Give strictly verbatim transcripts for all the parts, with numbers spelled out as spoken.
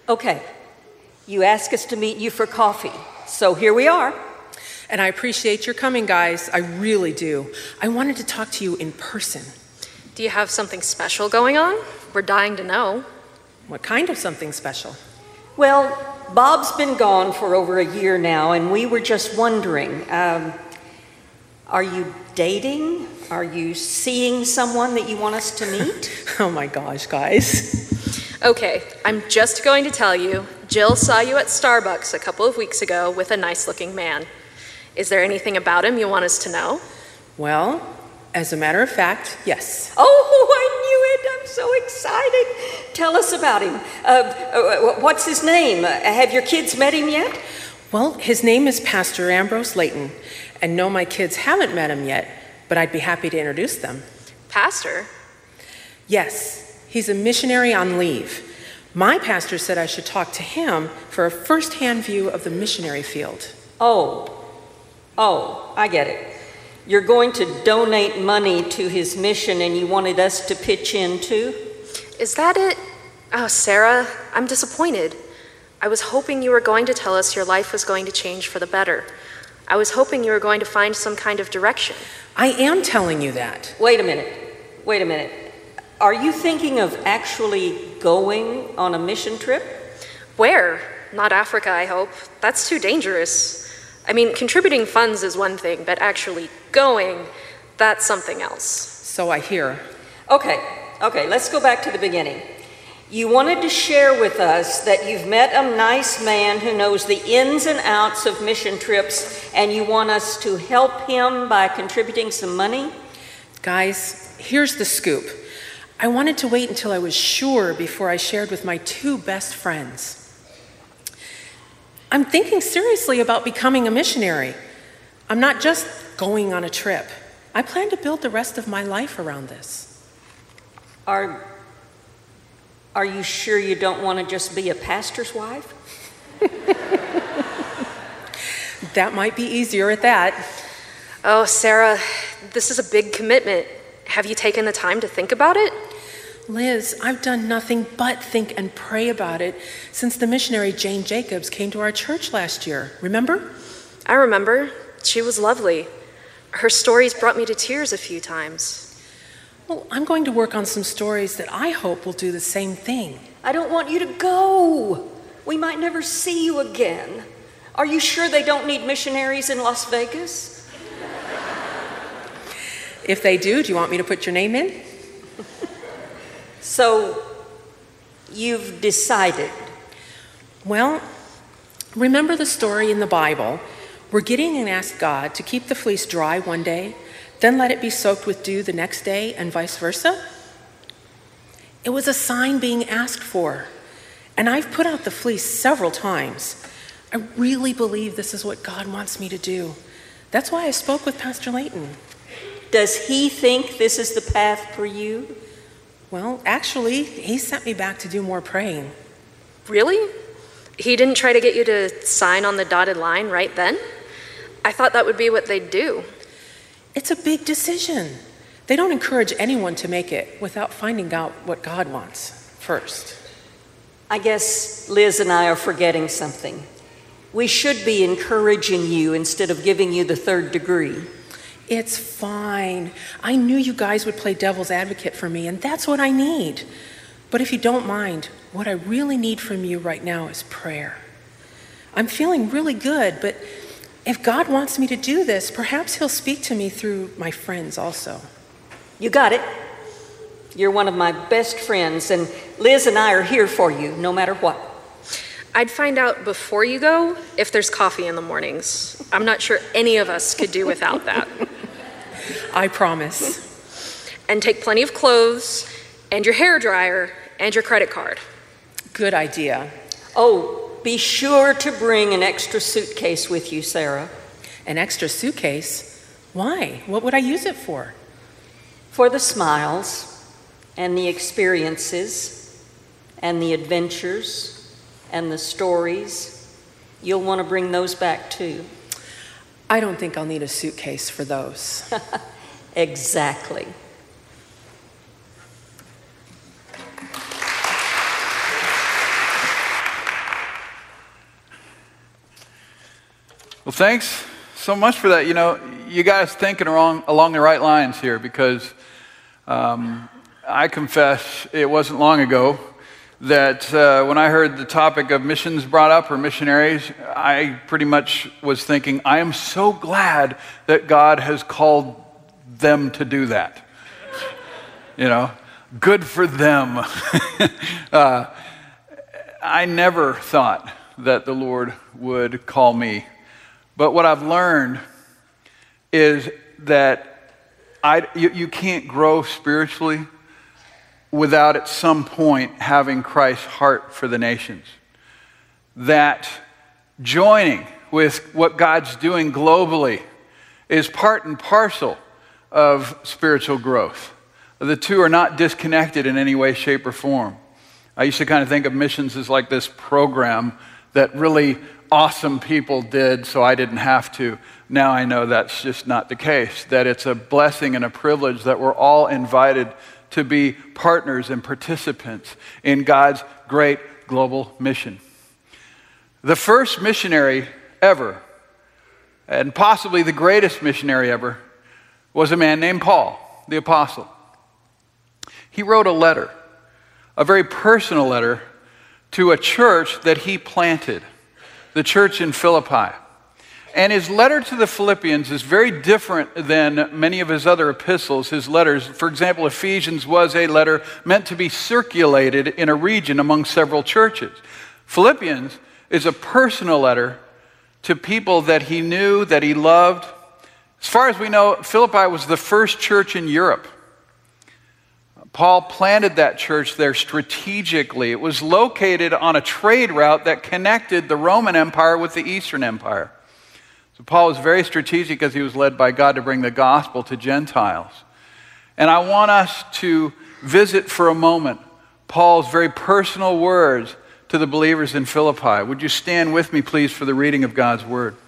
Okay, you asked us to meet you for coffee, so here we are. And I appreciate your coming, guys. I really do. I wanted to talk to you in person. Do you have something special going on? We're dying to know. What kind of something special? Well, Bob's been gone for over a year now, and we were just wondering, um, are you dating? Are you seeing someone that you want us to meet? Oh my gosh, guys. Okay, I'm just going to tell you, Jill saw you at Starbucks a couple of weeks ago with a nice-looking man. Is there anything about him you want us to know? Well, as a matter of fact, yes. Oh, I knew it. I'm so excited. Tell us about him. Uh, uh, what's his name? Uh, have your kids met him yet? Well, his name is Pastor Ambrose Layton, and no, my kids haven't met him yet, but I'd be happy to introduce them. Pastor? Yes. He's a missionary on leave. My pastor said I should talk to him for a first-hand view of the missionary field. Oh, oh, I get it. You're going to donate money to his mission and you wanted us to pitch in too? Is that it? Oh, Sarah, I'm disappointed. I was hoping you were going to tell us your life was going to change for the better. I was hoping you were going to find some kind of direction. I am telling you that. Wait a minute. Wait a minute. Are you thinking of actually going on a mission trip? Where? Not Africa, I hope. That's too dangerous. I mean, contributing funds is one thing, but actually going, that's something else. So I hear. Okay, okay, let's go back to the beginning. You wanted to share with us that you've met a nice man who knows the ins and outs of mission trips, and you want us to help him by contributing some money? Guys, here's the scoop. I wanted to wait until I was sure before I shared with my two best friends. I'm thinking seriously about becoming a missionary. I'm not just going on a trip. I plan to build the rest of my life around this. Are, are you sure you don't want to just be a pastor's wife? That might be easier at that. Oh, Sarah, this is a big commitment. Have you taken the time to think about it? Liz, I've done nothing but think and pray about it since the missionary Jane Jacobs came to our church last year. Remember? I remember. She was lovely. Her stories brought me to tears a few times. Well, I'm going to work on some stories that I hope will do the same thing. I don't want you to go. We might never see you again. Are you sure they don't need missionaries in Las Vegas? If they do, do you want me to put your name in? So, you've decided. Well, remember the story in the Bible where Gideon asked God to keep the fleece dry one day, then let it be soaked with dew the next day, and vice versa? It was a sign being asked for. And I've put out the fleece several times. I really believe this is what God wants me to do. That's why I spoke with Pastor Layton. Does he think this is the path for you? Well, actually, he sent me back to do more praying. Really? He didn't try to get you to sign on the dotted line right then? I thought that would be what they'd do. It's a big decision. They don't encourage anyone to make it without finding out what God wants first. I guess Liz and I are forgetting something. We should be encouraging you instead of giving you the third degree. It's fine. I knew you guys would play devil's advocate for me, and that's what I need. But if you don't mind, what I really need from you right now is prayer. I'm feeling really good, but if God wants me to do this, perhaps he'll speak to me through my friends also. You got it. You're one of my best friends, and Liz and I are here for you, no matter what. I'd find out before you go if there's coffee in the mornings. I'm not sure any of us could do without that. I promise. And take plenty of clothes, and your hair dryer, and your credit card. Good idea. Oh, be sure to bring an extra suitcase with you, Sarah. An extra suitcase? Why? What would I use it for? For the smiles, and the experiences, and the adventures, and the stories. You'll want to bring those back too. I don't think I'll need a suitcase for those. Exactly. Well, thanks so much for that. You know, you guys thinking along, along the right lines here, because um, I confess it wasn't long ago that uh, when I heard the topic of missions brought up, or missionaries, I pretty much was thinking, I am so glad that God has called them to do that. You know, good for them. uh, I never thought that the Lord would call me. But what I've learned is that I, you, you can't grow spiritually without at some point having Christ's heart for the nations. That joining with what God's doing globally is part and parcel of spiritual growth. The two are not disconnected in any way, shape, or form. I used to kind of think of missions as like this program that really awesome people did, so I didn't have to. Now I know that's just not the case, that it's a blessing and a privilege that we're all invited to be partners and participants in God's great global mission. The first missionary ever, and possibly the greatest missionary ever, was a man named Paul, the apostle. He wrote a letter, a very personal letter, to a church that he planted, the church in Philippi. And his letter to the Philippians is very different than many of his other epistles, his letters. For example, Ephesians was a letter meant to be circulated in a region among several churches. Philippians is a personal letter to people that he knew, that he loved. As far as we know, Philippi was the first church in Europe. Paul planted that church there strategically. It was located on a trade route that connected the Roman Empire with the Eastern Empire. So Paul was very strategic as he was led by God to bring the gospel to Gentiles. And I want us to visit for a moment Paul's very personal words to the believers in Philippi. Would you stand with me, please, for the reading of God's word?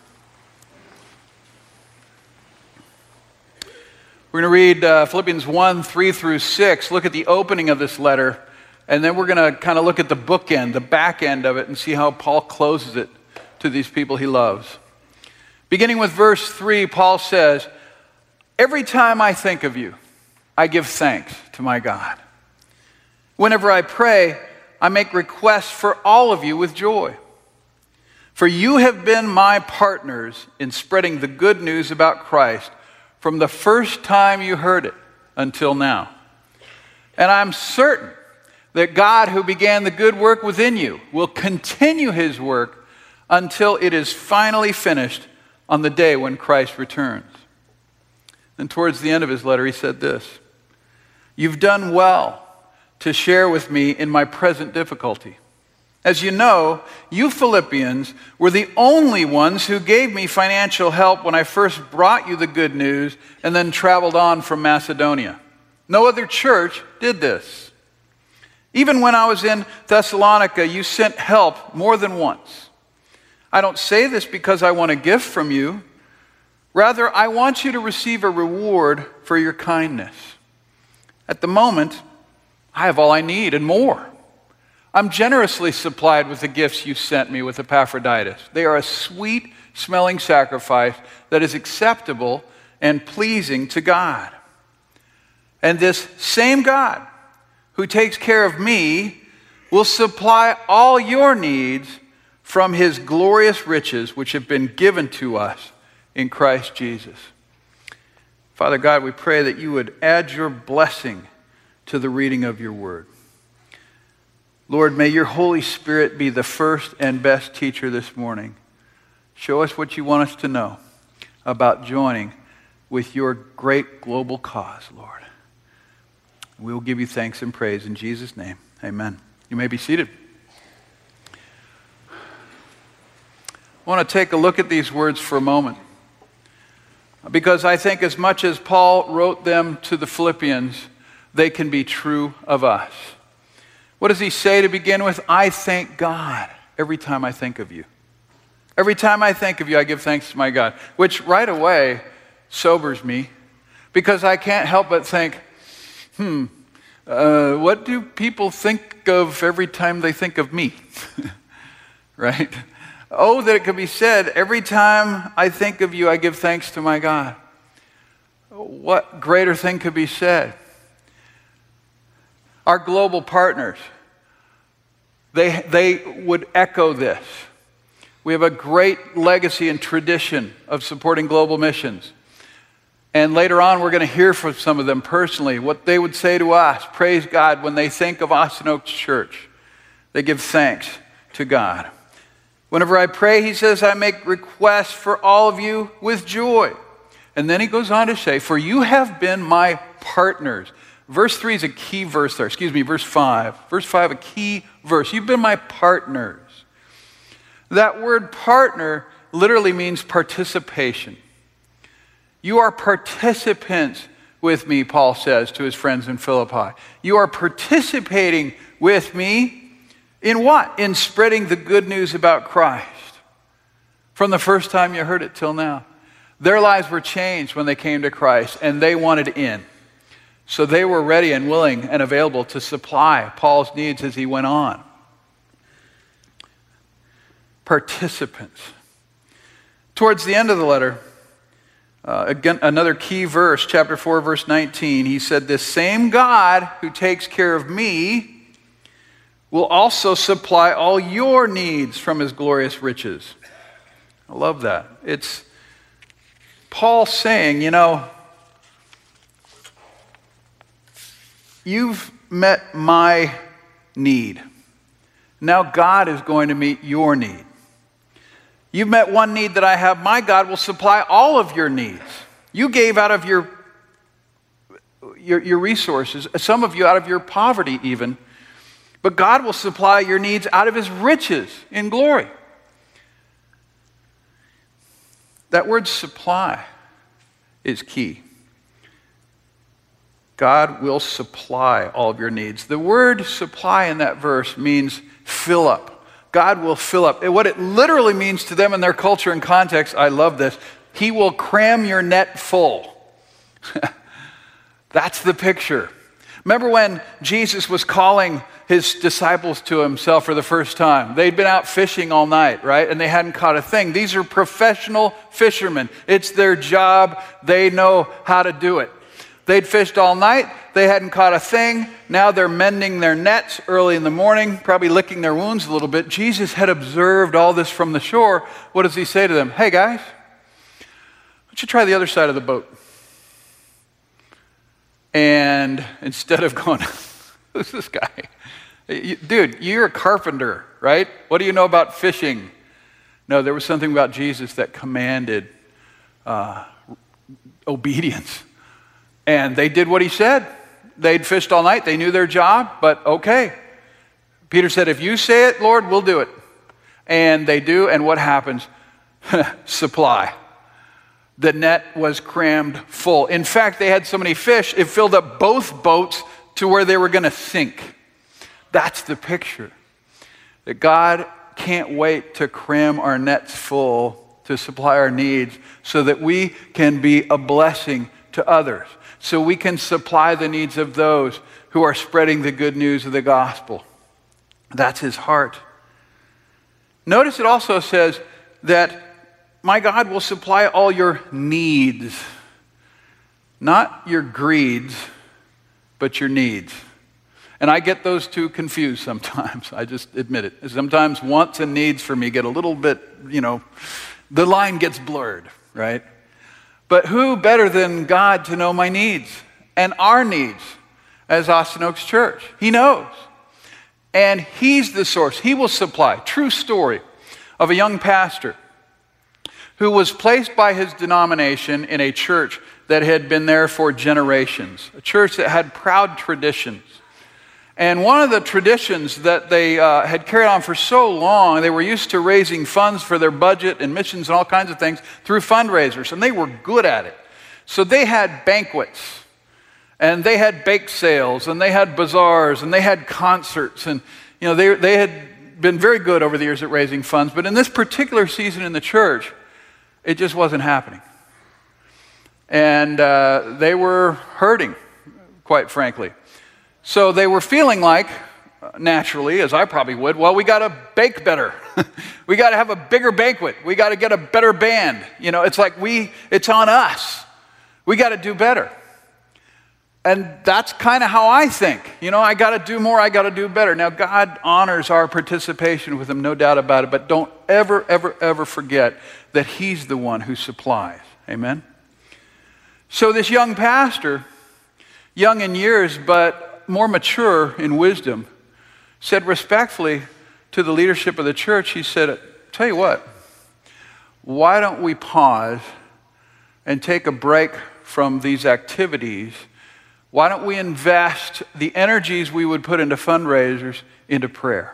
We're going to read uh, Philippians one, three through six. Look at the opening of this letter, and then we're going to kind of look at the bookend, the back end of it, and see how Paul closes it to these people he loves. Beginning with verse three, Paul says, "Every time I think of you, I give thanks to my God. Whenever I pray, I make requests for all of you with joy. For you have been my partners in spreading the good news about Christ from the first time you heard it until now. And I'm certain that God, who began the good work within you, will continue his work until it is finally finished on the day when Christ returns." And towards the end of his letter, he said this, "You've done well to share with me in my present difficulty. As you know, you Philippians were the only ones who gave me financial help when I first brought you the good news and then traveled on from Macedonia. No other church did this. Even when I was in Thessalonica, you sent help more than once. I don't say this because I want a gift from you. Rather, I want you to receive a reward for your kindness. At the moment, I have all I need and more. I'm generously supplied with the gifts you sent me with Epaphroditus. They are a sweet-smelling sacrifice that is acceptable and pleasing to God. And this same God who takes care of me will supply all your needs from his glorious riches which have been given to us in Christ Jesus." Father God, we pray that you would add your blessing to the reading of your word. Lord, may your Holy Spirit be the first and best teacher this morning. Show us what you want us to know about joining with your great global cause, Lord. We will give you thanks and praise in Jesus' name. Amen. You may be seated. I want to take a look at these words for a moment, because I think as much as Paul wrote them to the Philippians, they can be true of us. What does he say to begin with? I thank God every time I think of you. Every time I think of you, I give thanks to my God, which right away sobers me, because I can't help but think, hmm, uh, what do people think of every time they think of me? Right? Oh, that it could be said, every time I think of you, I give thanks to my God. What greater thing could be said? Our global partners, they, they would echo this. We have a great legacy and tradition of supporting global missions. And later on, we're going to hear from some of them personally, what they would say to us. Praise God, when they think of Austin Oaks Church, they give thanks to God. Whenever I pray, he says, I make requests for all of you with joy. And then he goes on to say, for you have been my partners. Verse three is a key verse there. Excuse me, verse five. Verse five, a key verse. You've been my partners. That word partner literally means participation. You are participants with me, Paul says to his friends in Philippi. You are participating with me in what? In spreading the good news about Christ. From the first time you heard it till now. Their lives were changed when they came to Christ, and they wanted in. So they were ready and willing and available to supply Paul's needs as he went on. Participants. Towards the end of the letter, uh, again, another key verse, chapter four, verse nineteen, he said, this same God who takes care of me will also supply all your needs from his glorious riches. I love that. It's Paul saying, you know, you've met my need. Now God is going to meet your need. You've met one need that I have. My God will supply all of your needs. You gave out of your, your, your resources, some of you out of your poverty even. But God will supply your needs out of his riches in glory. That word supply is key. God will supply all of your needs. The word supply in that verse means fill up. God will fill up. What it literally means to them in their culture and context, I love this, he will cram your net full. That's the picture. Remember when Jesus was calling his disciples to himself for the first time? They'd been out fishing all night, right? And they hadn't caught a thing. These are professional fishermen. It's their job. They know how to do it. They'd fished all night. They hadn't caught a thing. Now they're mending their nets early in the morning, probably licking their wounds a little bit. Jesus had observed all this from the shore. What does he say to them? Hey, guys, why don't you try the other side of the boat? And instead of going, who's this guy? Dude, you're a carpenter, right? What do you know about fishing? No, there was something about Jesus that commanded uh, obedience. And they did what he said. They'd fished all night. They knew their job, but okay. Peter said, if you say it, Lord, we'll do it. And they do, and what happens? Supply. The net was crammed full. In fact, they had so many fish, it filled up both boats to where they were going to sink. That's the picture. That God can't wait to cram our nets full to supply our needs so that we can be a blessing to others. So we can supply the needs of those who are spreading the good news of the gospel. That's his heart. Notice it also says that my God will supply all your needs. Not your greeds, but your needs. And I get those two confused sometimes. I just admit it. Sometimes wants and needs for me get a little bit, you know, the line gets blurred, right? But who better than God to know my needs and our needs as Austin Oaks Church? He knows. And he's the source. He will supply. True story of a young pastor who was placed by his denomination in a church that had been there for generations, a church that had proud traditions. And one of the traditions that they uh, had carried on for so long, they were used to raising funds for their budget and missions and all kinds of things through fundraisers, and they were good at it. So they had banquets, and they had bake sales, and they had bazaars, and they had concerts, and you know they they had been very good over the years at raising funds. But in this particular season in the church, it just wasn't happening, and uh, they were hurting, quite frankly. So they were feeling like naturally, as I probably would, well, we got to bake better. We got to have a bigger banquet. We got to get a better band. You know, it's like we, it's on us. We got to do better. And that's kind of how I think. You know, I got to do more, I got to do better. Now, God honors our participation with him, no doubt about it, but don't ever, ever, ever forget that he's the one who supplies. Amen? So this young pastor, young in years, but more mature in wisdom, said respectfully to the leadership of the church, he said, tell you what, why don't we pause and take a break from these activities? Why don't we invest the energies we would put into fundraisers into prayer?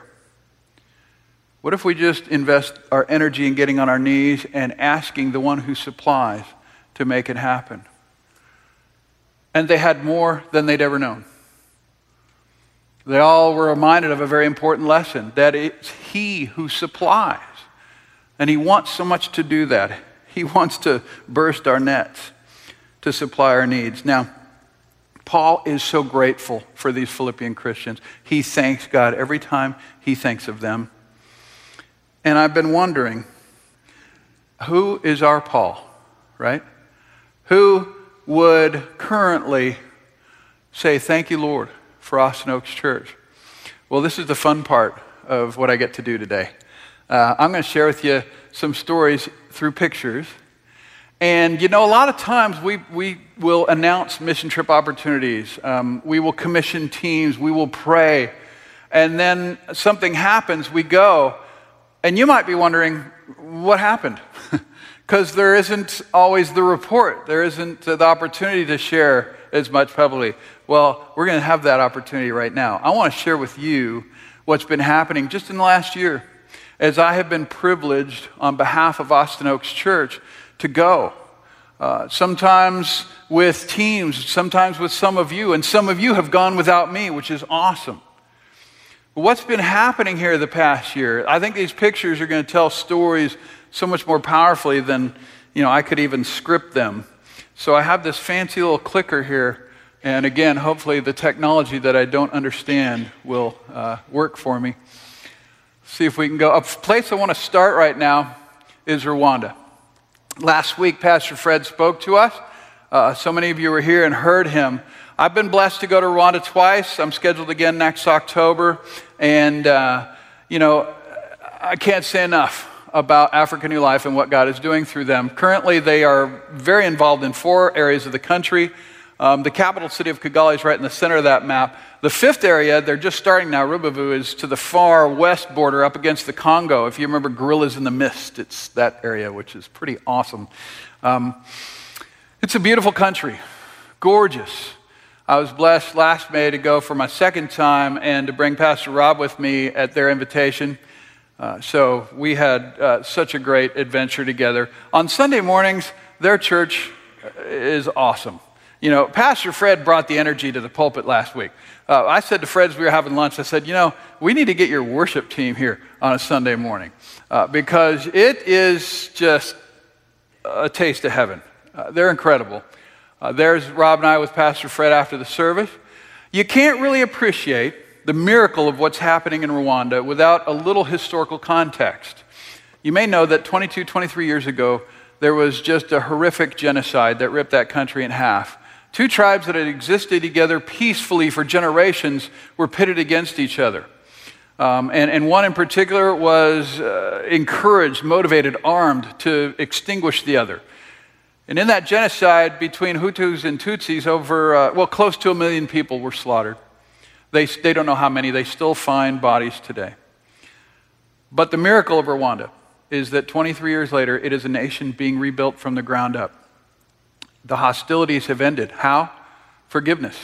What if we just invest our energy in getting on our knees and asking the one who supplies to make it happen? And they had more than they'd ever known. They all were reminded of a very important lesson, that it's he who supplies. And he wants so much to do that. He wants to burst our nets to supply our needs. Now, Paul is so grateful for these Philippian Christians. He thanks God every time he thinks of them. And I've been wondering, who is our Paul, right? Who would currently say, thank you, Lord, for Austin Oaks Church? Well, this is the fun part of what I get to do today. Uh, I'm going to share with you some stories through pictures. And, you know, a lot of times we, we will announce mission trip opportunities. Um, we will commission teams. We will pray. And then something happens. We go. And you might be wondering, what happened? Because there isn't always the report. There isn't the opportunity to share as much publicly. Well, we're going to have that opportunity right now. I want to share with you what's been happening just in the last year as I have been privileged on behalf of Austin Oaks Church to go. Uh, sometimes with teams, sometimes with some of you, and some of you have gone without me, which is awesome. What's been happening here the past year? I think these pictures are going to tell stories so much more powerfully than, you know, I could even script them. So I have this fancy little clicker here, and again, hopefully the technology that I don't understand will uh, work for me. See if we can go. A place I want to start right now is Rwanda. Last week, Pastor Fred spoke to us. Uh, so many of you were here and heard him. I've been blessed to go to Rwanda twice. I'm scheduled again next October. And, uh, you know, I can't say enough about Africa New Life and what God is doing through them. Currently, they are very involved in four areas of the country. Um, the capital city of Kigali is right in the center of that map. The fifth area, they're just starting now, Rubavu, is to the far west border up against the Congo. If you remember Gorillas in the Mist, it's that area, which is pretty awesome. Um, it's a beautiful country, gorgeous. I was blessed last May to go for my second time and to bring Pastor Rob with me at their invitation. Uh, so we had uh, such a great adventure together. On Sunday mornings, their church is awesome. You know, Pastor Fred brought the energy to the pulpit last week. Uh, I said to Fred as we were having lunch, I said, you know, we need to get your worship team here on a Sunday morning uh, because it is just a taste of heaven. Uh, they're incredible. Uh, there's Rob and I with Pastor Fred after the service. You can't really appreciate the miracle of what's happening in Rwanda without a little historical context. You may know that twenty-two, twenty-three years ago, there was just a horrific genocide that ripped that country in half. Two tribes that had existed together peacefully for generations were pitted against each other. Um, and, and one in particular was uh, encouraged, motivated, armed to extinguish the other. And in that genocide between Hutus and Tutsis, over, uh, well, close to a million people were slaughtered. They, they don't know how many. They still find bodies today. But the miracle of Rwanda is that twenty-three years later, it is a nation being rebuilt from the ground up. The hostilities have ended. How? Forgiveness.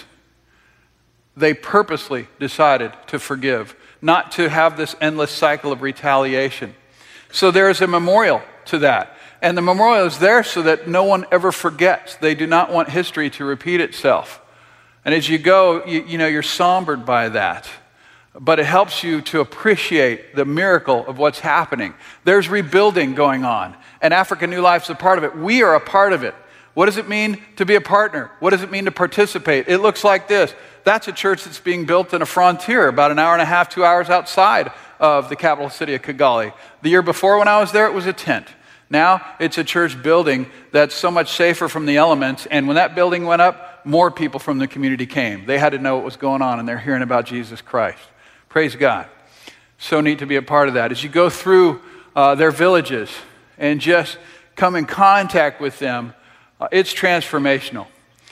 They purposely decided to forgive, not to have this endless cycle of retaliation. So there is a memorial to that. And the memorial is there so that no one ever forgets. They do not want history to repeat itself. And as you go, you, you know, you're sombered by that. But it helps you to appreciate the miracle of what's happening. There's rebuilding going on. And Africa New Life's a part of it. We are a part of it. What does it mean to be a partner? What does it mean to participate? It looks like this. That's a church that's being built in a frontier, about an hour and a half, two hours outside of the capital city of Kigali. The year before when I was there, it was a tent. Now it's a church building that's so much safer from the elements, and when that building went up, more people from the community came. They had to know what was going on, and they're hearing about Jesus Christ. Praise God. So neat to be a part of that. As you go through uh, their villages and just come in contact with them, uh, it's transformational.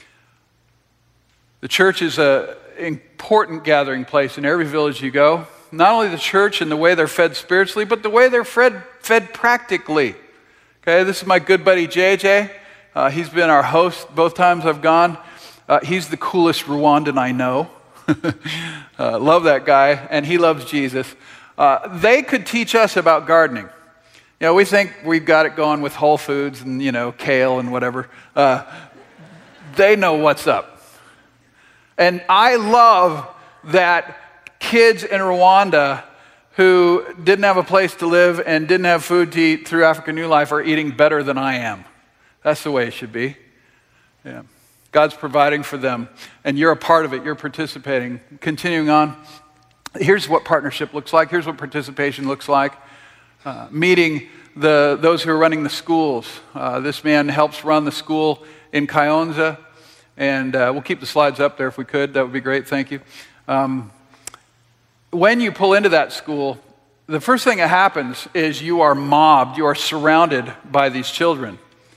The church is an important gathering place in every village you go. Not only the church and the way they're fed spiritually, but the way they're fed, fed practically. Okay, this is my good buddy J J. Uh, he's been our host both times I've gone. Uh, he's the coolest Rwandan I know. uh, love that guy, and he loves Jesus. Uh, they could teach us about gardening. You know, we think we've got it going with Whole Foods and, you know, kale and whatever. Uh, they know what's up. And I love that kids in Rwanda who didn't have a place to live and didn't have food to eat through African New Life are eating better than I am. That's the way it should be. Yeah. God's providing for them, and you're a part of it. You're participating. Continuing on, here's what partnership looks like. Here's what participation looks like. Uh, meeting the those who are running the schools. Uh, this man helps run the school in Kayonza. And uh, we'll keep the slides up there if we could. That would be great. Thank you. Um, when you pull into that school, the first thing that happens is you are mobbed. You are surrounded by these children.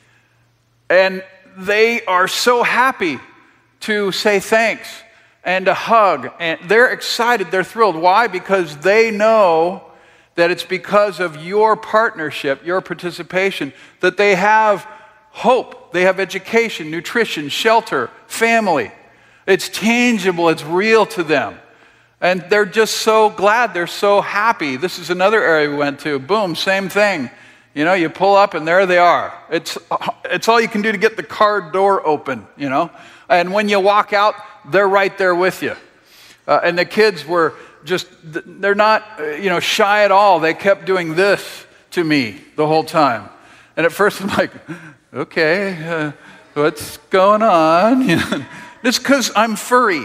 And they are so happy to say thanks and to hug. And they're excited. They're thrilled. Why? Because they know that it's because of your partnership, your participation, that they have hope. They have education, nutrition, shelter, family. It's tangible, it's real to them. And they're just so glad, they're so happy. This is another area we went to. Boom, same thing. You know, you pull up and there they are. It's, it's all you can do to get the car door open, you know. And when you walk out, they're right there with you. Uh, and the kids were just, they're not, you know, shy at all. They kept doing this to me the whole time. And at first I'm like, okay, uh, what's going on? You know, it's because I'm furry.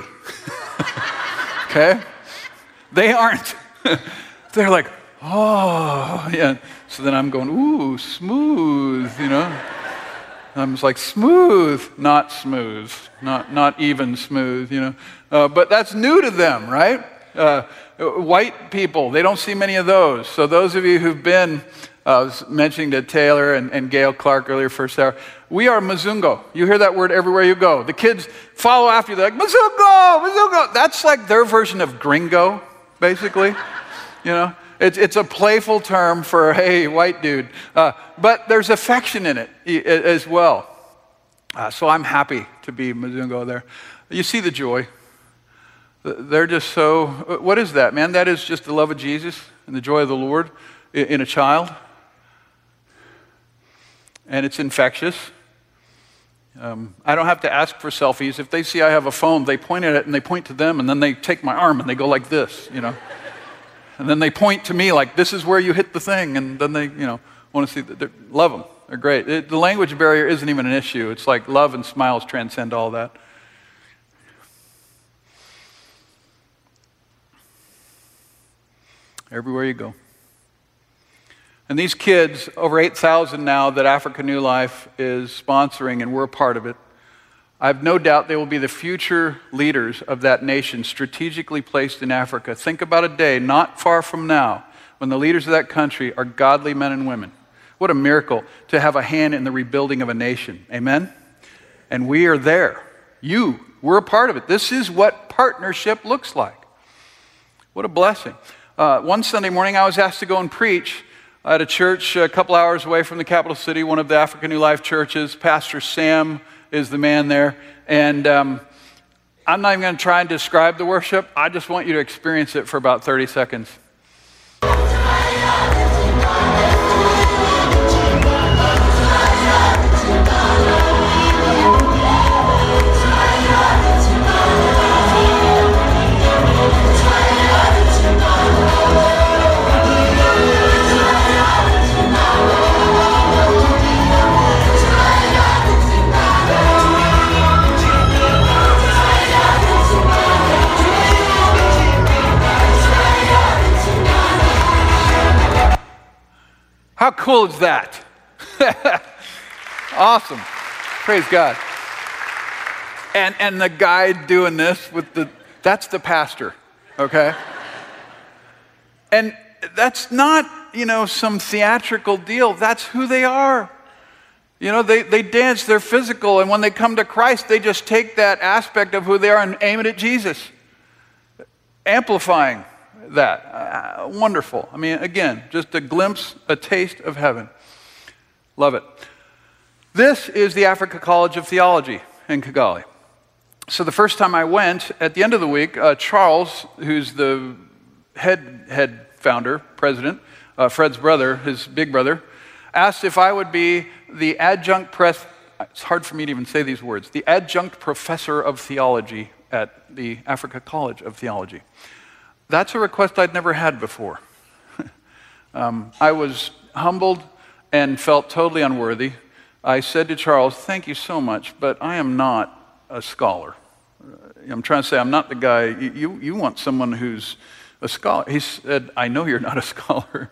Okay? They aren't. They're like, oh, yeah. So then I'm going, ooh, smooth, you know. I'm just like, smooth, not smooth, not not even smooth, you know. Uh, but that's new to them, right? Uh, white people, they don't see many of those. So those of you who've been, uh, I was mentioning to Taylor and, and Gail Clark earlier, first hour, we are Mzungo. You hear that word everywhere you go. The kids follow after you. They're like, Mzungo, Mzungo. That's like their version of gringo, basically. You know, it's, it's a playful term for, hey, white dude. Uh, but there's affection in it as well. Uh, so I'm happy to be Mzungo there. You see the joy. They're just so, what is that, man? That is just the love of Jesus and the joy of the Lord in a child. And it's infectious. Um, I don't have to ask for selfies. If they see I have a phone, they point at it and they point to them, and then they take my arm and they go like this, you know. And then they point to me like, this is where you hit the thing. And then they, you know, want to see, that love them. They're great. It, the language barrier isn't even an issue. It's like love and smiles transcend all that. Everywhere you go. And these kids, over eight thousand now that Africa New Life is sponsoring, and we're a part of it, I have no doubt they will be the future leaders of that nation, strategically placed in Africa. Think about a day not far from now when the leaders of that country are godly men and women. What a miracle to have a hand in the rebuilding of a nation. Amen? And we are there. You, we're a part of it. This is what partnership looks like. What a blessing. Uh, one Sunday morning, I was asked to go and preach at a church a couple hours away from the capital city, one of the Africa New Life churches. Pastor Sam is the man there. And um, I'm not even going to try and describe the worship. I just want you to experience it for about thirty seconds. How cool is that? Awesome. Praise God. And and the guy doing this with the, that's the pastor, okay? And that's not, you know, some theatrical deal. That's who they are. You know, they, they dance, they're physical, and when they come to Christ, they just take that aspect of who they are and aim it at Jesus, amplifying that. Uh, wonderful. I mean, again, just a glimpse, a taste of heaven. Love it. This is the Africa College of Theology in Kigali. So the first time I went, at the end of the week, uh, Charles, who's the head head founder, president, uh, Fred's brother, his big brother, asked if I would be the adjunct press, it's hard for me to even say these words, the adjunct professor of theology at the Africa College of Theology. That's a request I'd never had before. um, I was humbled and felt totally unworthy. I said to Charles, thank you so much, but I am not a scholar. I'm trying to say I'm not the guy, you, you, you want someone who's a scholar. He said, I know you're not a scholar.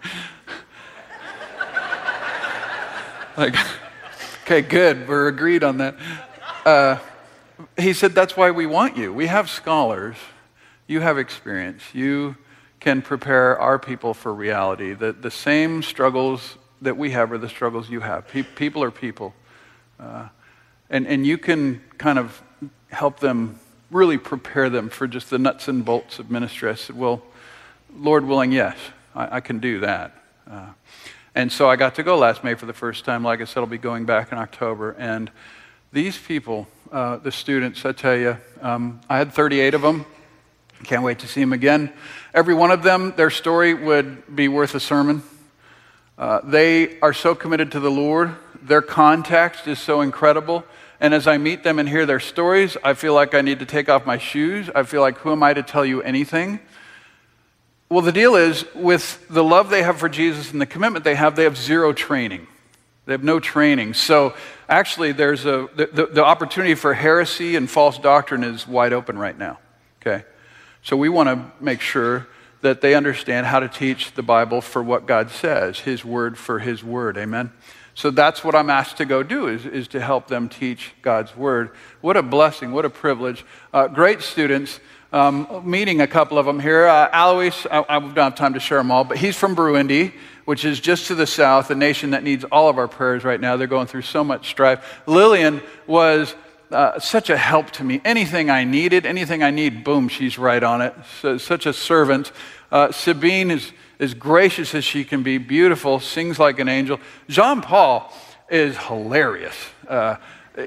Like, okay, good, we're agreed on that. Uh, he said, that's why we want you. We have scholars. You have experience. You can prepare our people for reality. The, the same struggles that we have are the struggles you have. Pe- people are people. Uh, and, and you can kind of help them, really prepare them for just the nuts and bolts of ministry. I said, well, Lord willing, yes, I, I can do that. Uh, and so I got to go last May for the first time. Like I said, I'll be going back in October. And these people, uh, the students, I tell you, um, I had thirty-eight of them. Can't wait to see them again. Every one of them, their story would be worth a sermon. Uh, they are so committed to the Lord. Their context is so incredible. And as I meet them and hear their stories, I feel like I need to take off my shoes. I feel like, who am I to tell you anything? Well, the deal is, with the love they have for Jesus and the commitment they have, they have zero training. They have no training. So actually, there's a the, the, the opportunity for heresy and false doctrine is wide open right now. Okay? So we want to make sure that they understand how to teach the Bible for what God says, His word for His word. Amen? So that's what I'm asked to go do, is, is to help them teach God's word. What a blessing, what a privilege. Uh, great students. Um, meeting a couple of them here. Uh, Alois, I, I don't have time to share them all, but he's from Burundi, which is just to the south, a nation that needs all of our prayers right now. They're going through so much strife. Lillian was uh, such a help to me. Anything I needed, anything I need, boom, she's right on it. So, such a servant. Uh, Sabine is as gracious as she can be, beautiful, sings like an angel. Jean-Paul is hilarious. Uh,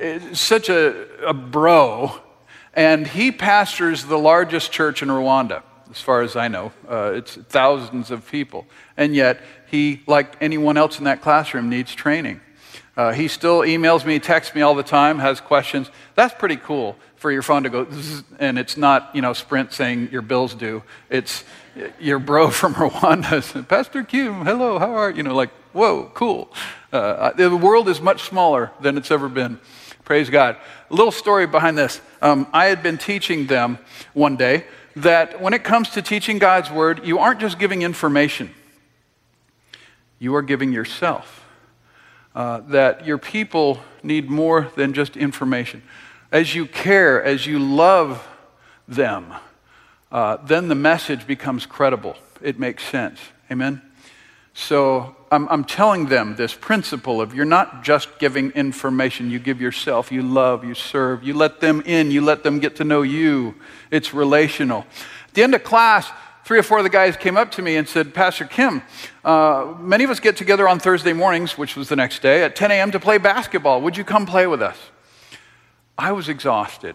such a, a bro. And he pastors the largest church in Rwanda, as far as I know. Uh, it's thousands of people. And yet, he, like anyone else in that classroom, needs training. Uh, he still emails me, texts me all the time, has questions. That's pretty cool for your phone to go, zzz, and it's not, you know, Sprint saying your bill's due. It's your bro from Rwanda. Pastor Kim, hello, how are you? You know, like, whoa, cool. Uh, the world is much smaller than it's ever been. Praise God. A little story behind this. Um, I had been teaching them one day that when it comes to teaching God's word, you aren't just giving information. You are giving yourself. Uh, that your people need more than just information. As you care, as you love them, uh, then the message becomes credible. It makes sense. Amen? So I'm, I'm telling them this principle of you're not just giving information, you give yourself, you love, you serve, you let them in, you let them get to know you. It's relational. At the end of class, three or four of the guys came up to me and said, Pastor Kim, uh, many of us get together on Thursday mornings, which was the next day, at ten a.m. to play basketball. Would you come play with us? I was exhausted.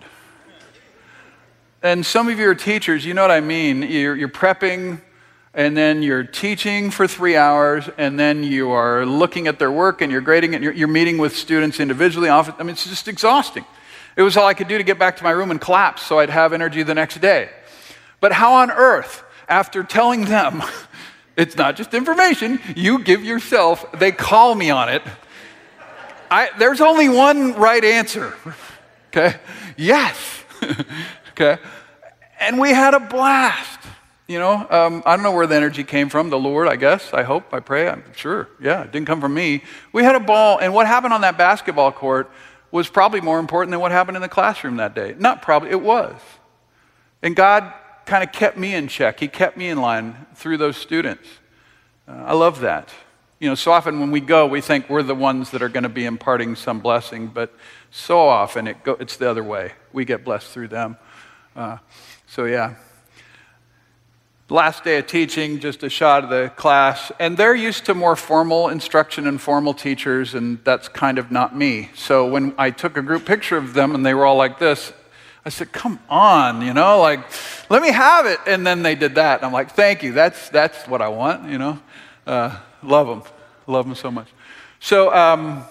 And some of you are teachers, you know what I mean. You're, you're prepping, and then you're teaching for three hours, and then you are looking at their work, and you're grading it, and you're, you're meeting with students individually. Often, I mean, it's just exhausting. It was all I could do to get back to my room and collapse so I'd have energy the next day. But how on earth, after telling them, it's not just information, you give yourself, they call me on it, I, there's only one right answer, okay? Yes, okay? And we had a blast. You know, um, I don't know where the energy came from. The Lord, I guess, I hope, I pray, I'm sure. Yeah, it didn't come from me. We had a ball, and what happened on that basketball court was probably more important than what happened in the classroom that day. Not probably, it was. And God kind of kept me in check. He kept me in line through those students. Uh, I love that. You know, so often when we go, we think we're the ones that are going to be imparting some blessing, but so often it go, it's the other way. We get blessed through them. Uh, so yeah. Last day of teaching, just a shot of the class, and they're used to more formal instruction and formal teachers, and that's kind of not me. So when I took a group picture of them and they were all like this, I said, come on, you know, like, let me have it. And then they did that, and I'm like, thank you, that's that's what I want, you know. Uh, love them, love them so much. So um,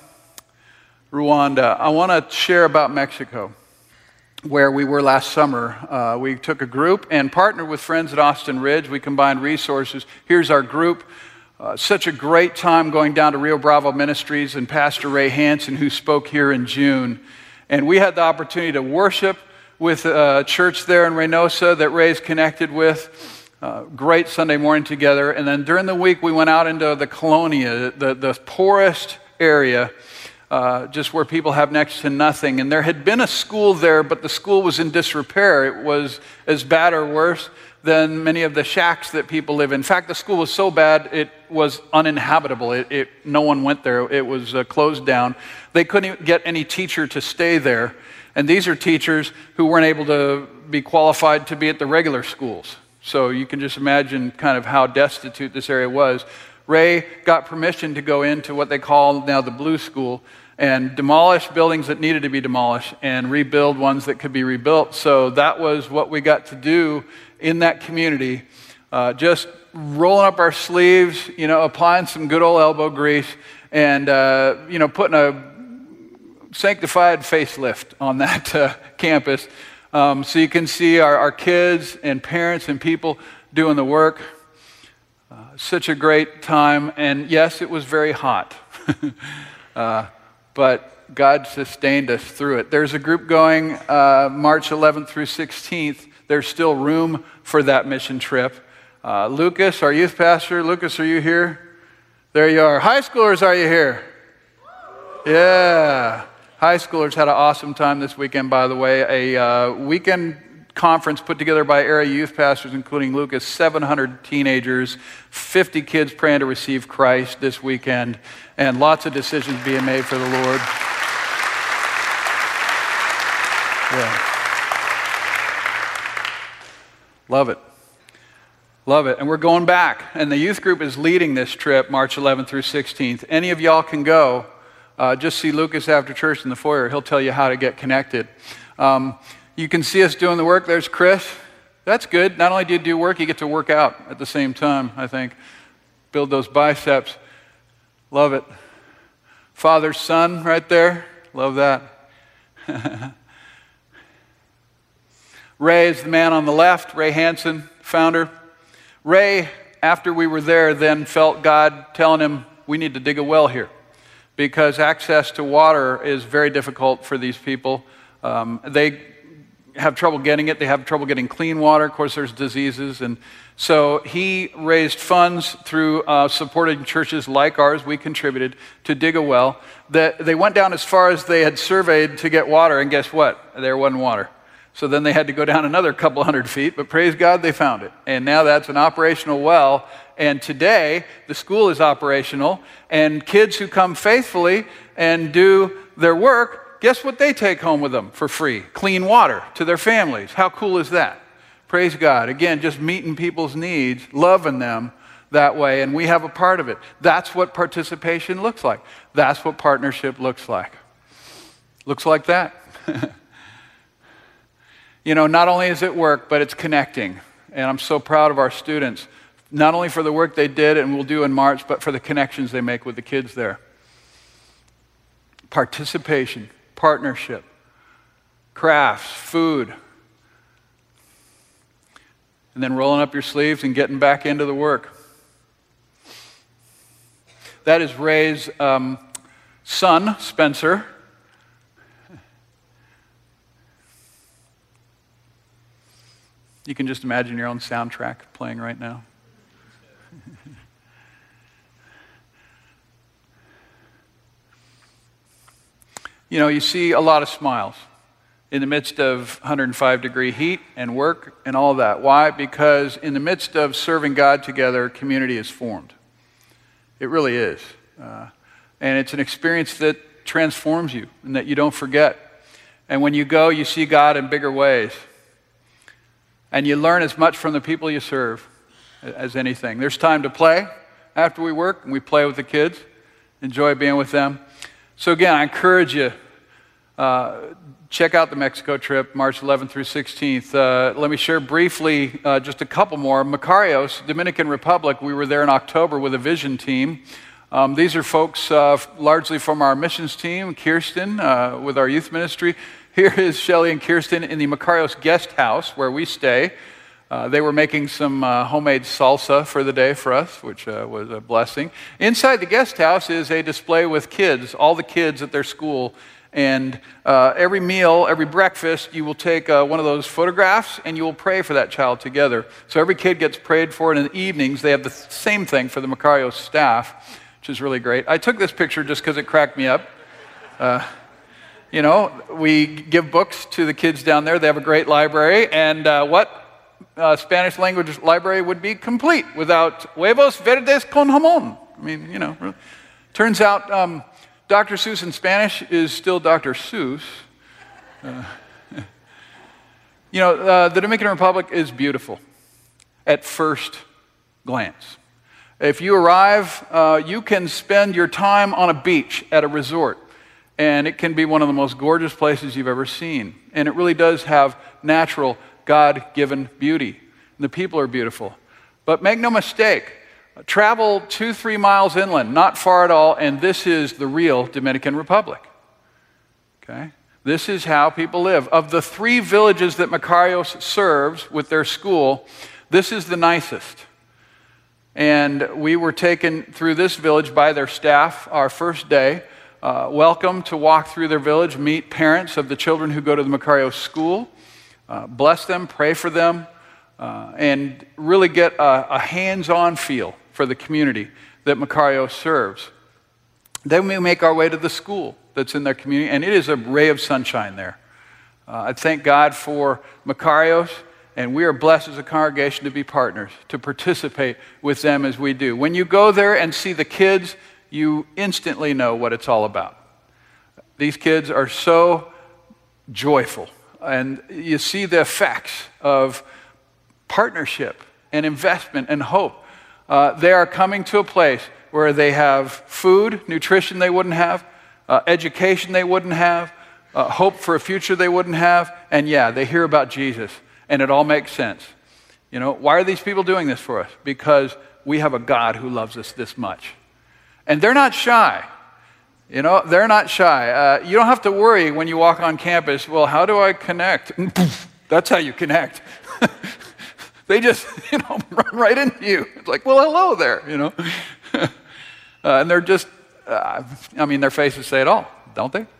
Rwanda, I want to share about Mexico, where we were last summer. Uh, we took a group and partnered with friends at Austin Ridge. We combined resources. Here's our group. Uh, such a great time going down to Rio Bravo Ministries and Pastor Ray Hansen, who spoke here in June. And we had the opportunity to worship with a church there in Reynosa that Ray's connected with. Uh, great Sunday morning together. And then during the week, we went out into the Colonia, the, the poorest area, Uh, just where people have next to nothing. And there had been a school there, but the school was in disrepair. It was as bad or worse than many of the shacks that people live in. In fact, the school was so bad, it was uninhabitable. It, it, no one went there. It was uh, closed down. They couldn't get any teacher to stay there. And these are teachers who weren't able to be qualified to be at the regular schools. So you can just imagine kind of how destitute this area was. Ray got permission to go into what they call now the Blue School and demolish buildings that needed to be demolished and rebuild ones that could be rebuilt. So that was what we got to do in that community, uh, just rolling up our sleeves, you know, applying some good old elbow grease and, uh, you know, putting a sanctified facelift on that uh, campus. Um, so you can see our, our kids and parents and people doing the work. Uh, such a great time, and yes, it was very hot, uh, but God sustained us through it. There's a group going uh, March eleventh through sixteenth. There's still room for that mission trip. Uh, Lucas, our youth pastor, Lucas, are you here? There you are. High schoolers, are you here? Yeah. High schoolers had an awesome time this weekend, by the way. A uh, weekend conference put together by area youth pastors, including Lucas, seven hundred teenagers, fifty kids praying to receive Christ this weekend, and lots of decisions being made for the Lord. Yeah. Love it. Love it. And we're going back, and the youth group is leading this trip, March eleventh through sixteenth. Any of y'all can go. Uh, just see Lucas after church in the foyer. He'll tell you how to get connected. Um, You can see us doing the work. There's Chris. That's good. Not only do you do work, you get to work out at the same time, I think. Build those biceps. Love it. Father, son, right there. Love that. Ray is the man on the left, Ray Hansen, founder. Ray, after we were there, then felt God telling him, we need to dig a well here because access to water is very difficult for these people. Um, they have trouble getting it. They have trouble getting clean water. Of course, there's diseases. And so he raised funds through uh, supporting churches like ours. We contributed to dig a well. That they went down as far as they had surveyed to get water, and guess what? There wasn't water. So then they had to go down another couple hundred feet, but praise God, they found it. And now that's an operational well. And today, the school is operational, and kids who come faithfully and do their work, guess what they take home with them for free? Clean water to their families. How cool is that? Praise God. Again, just meeting people's needs, loving them that way, and we have a part of it. That's what participation looks like. That's what partnership looks like. Looks like that. You know, not only is it work, but it's connecting. And I'm so proud of our students, not only for the work they did and will do in March, but for the connections they make with the kids there. Participation. Partnership, crafts, food, and then rolling up your sleeves and getting back into the work. That is Ray's um, son, Spencer. You can just imagine your own soundtrack playing right now. You know, you see a lot of smiles in the midst of one hundred five degree heat and work and all that. Why? Because in the midst of serving God together, community is formed. It really is. Uh, and it's an experience that transforms you and that you don't forget. And when you go, you see God in bigger ways. And you learn as much from the people you serve as anything. There's time to play after we work, and we play with the kids. Enjoy being with them. So again, I encourage you, uh, check out the Mexico trip, March eleventh through sixteenth. Uh, let me share briefly uh, just a couple more. Macarios, Dominican Republic, we were there in October with a vision team. Um, these are folks uh, largely from our missions team, Kirsten, uh, with our youth ministry. Here is Shelley and Kirsten in the Macarios guest house where we stay. Uh, they were making some uh, homemade salsa for the day for us, which uh, was a blessing. Inside the guest house is a display with kids, all the kids at their school. And uh, every meal, every breakfast, you will take uh, one of those photographs and you will pray for that child together. So every kid gets prayed for, and in the evenings they have the same thing for the Macarios staff, which is really great. I took this picture just because it cracked me up. Uh, you know, we give books to the kids down there. They have a great library. And uh, what uh, Spanish language library would be complete without huevos verdes con jamón? I mean, you know, really. Turns out um, Doctor Seuss in Spanish is still Doctor Seuss. Uh, you know, uh, the Dominican Republic is beautiful at first glance. If you arrive, uh, you can spend your time on a beach at a resort, and it can be one of the most gorgeous places you've ever seen. And it really does have natural, God-given beauty. And the people are beautiful. But make no mistake, travel two, three miles inland, not far at all, and this is the real Dominican Republic. Okay? This is how people live. Of the three villages that Macarios serves with their school, this is the nicest. And we were taken through this village by their staff our first day. Uh, welcome to walk through their village, meet parents of the children who go to the Macarios school, uh, bless them, pray for them, uh, and really get a, a hands-on feel for the community that Macarios serves. Then we make our way to the school that's in their community, and it is a ray of sunshine there. Uh, I thank God for Macarios, and we are blessed as a congregation to be partners, to participate with them as we do. When you go there and see the kids, you instantly know what it's all about. These kids are so joyful, and you see the effects of partnership and investment and hope. Uh, they are coming to a place where they have food, nutrition they wouldn't have, uh, education they wouldn't have, uh, hope for a future they wouldn't have, and yeah, they hear about Jesus, and it all makes sense. You know, why are these people doing this for us? Because we have a God who loves us this much. And they're not shy. You know, they're not shy. Uh, you don't have to worry when you walk on campus, well, how do I connect? And poof, that's how you connect. They just, you know, run right into you. It's like, well, hello there, you know. uh, and they're just, uh, I mean, their faces say it all, don't they?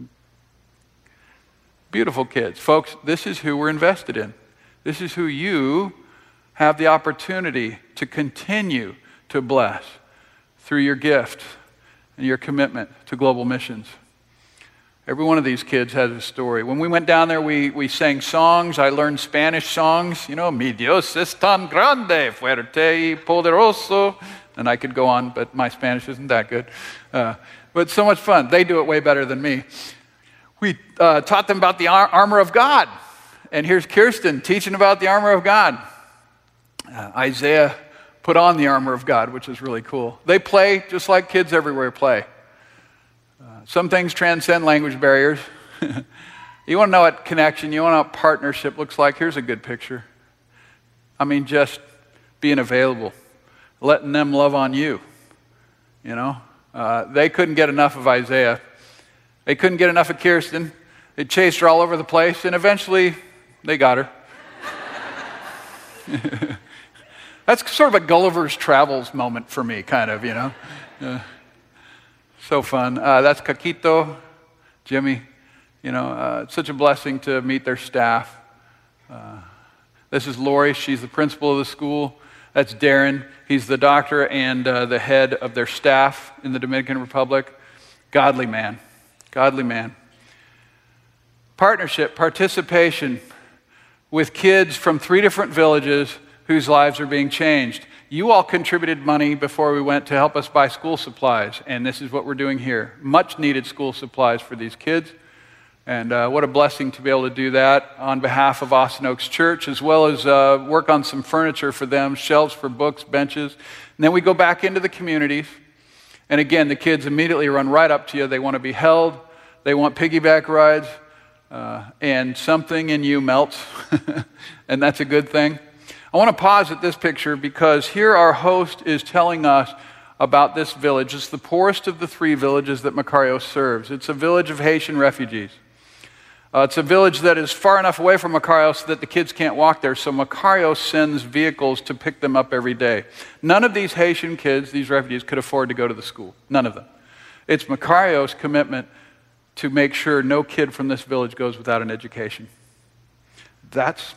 Beautiful kids. Folks, this is who we're invested in. This is who you have the opportunity to continue to bless through your gift and your commitment to global missions. Every one of these kids has a story. When we went down there, we, we sang songs. I learned Spanish songs. You know, Mi Dios es tan grande, fuerte y poderoso. And I could go on, but my Spanish isn't that good. Uh, but so much fun. They do it way better than me. We uh, taught them about the ar- armor of God. And here's Kirsten teaching about the armor of God. Uh, Isaiah put on the armor of God, which is really cool. They play just like kids everywhere play. Uh, some things transcend language barriers. You want to know what connection, you want to know what partnership looks like? Here's a good picture. I mean, just being available, letting them love on you. You know, uh, they couldn't get enough of Isaiah. They couldn't get enough of Kirsten. They chased her all over the place, and eventually they got her. That's sort of a Gulliver's Travels moment for me, kind of, you know. Uh, so fun. Uh, that's Caquito, Jimmy. You know, uh, it's such a blessing to meet their staff. Uh, This is Lori. She's the principal of the school. That's Darren. He's the doctor and uh, the head of their staff in the Dominican Republic. Godly man. Godly man. Partnership, participation with kids from three different villages whose lives are being changed. You all contributed money before we went to help us buy school supplies, and this is what we're doing here. Much needed school supplies for these kids, and uh, what a blessing to be able to do that on behalf of Austin Oaks Church, as well as uh, work on some furniture for them, shelves for books, benches. And then we go back into the communities, and again, the kids immediately run right up to you. They want to be held. They want piggyback rides, uh, and something in you melts, and that's a good thing. I want to pause at this picture because here our host is telling us about this village. It's the poorest of the three villages that Makarios serves. It's a village of Haitian refugees. Uh, it's a village that is far enough away from Makarios that the kids can't walk there, so Makarios sends vehicles to pick them up every day. None of these Haitian kids, these refugees, could afford to go to the school. None of them. It's Makarios' commitment to make sure no kid from this village goes without an education. That's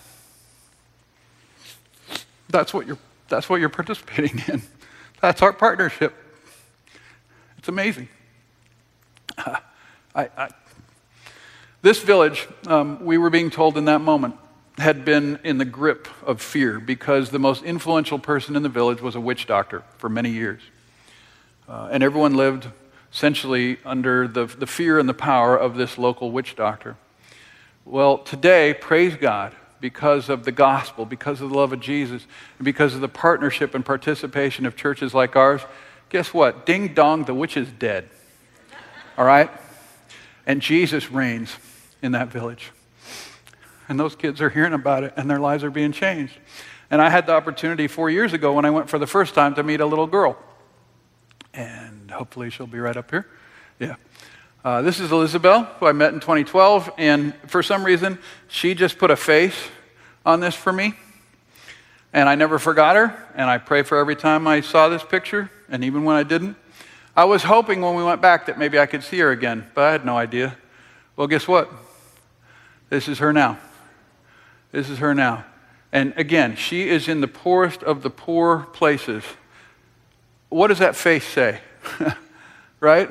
That's what you're, that's what you're participating in. That's our partnership. It's amazing. Uh, I, I, this village, um, we were being told in that moment, had been in the grip of fear because the most influential person in the village was a witch doctor for many years. Uh, and everyone lived essentially under the, the fear and the power of this local witch doctor. Well, today, praise God, because of the gospel, because of the love of Jesus, and because of the partnership and participation of churches like ours, guess what? Ding dong, the witch is dead. All right? And Jesus reigns in that village. And those kids are hearing about it, and their lives are being changed. And I had the opportunity four years ago when I went for the first time to meet a little girl. And hopefully she'll be right up here. Yeah. Uh, this is Elizabeth, who I met in twenty twelve, and for some reason, she just put a face on this for me, and I never forgot her, and I pray for every time I saw this picture, and even when I didn't. I was hoping when we went back that maybe I could see her again, but I had no idea. Well, guess what? This is her now. This is her now. And again, she is in the poorest of the poor places. What does that face say? Right?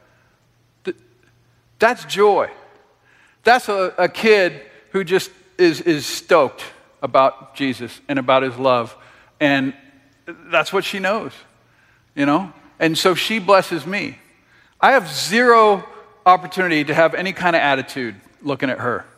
That's joy. That's a, a kid who just is, is stoked about Jesus and about his love. And that's what she knows, you know? And so she blesses me. I have zero opportunity to have any kind of attitude looking at her.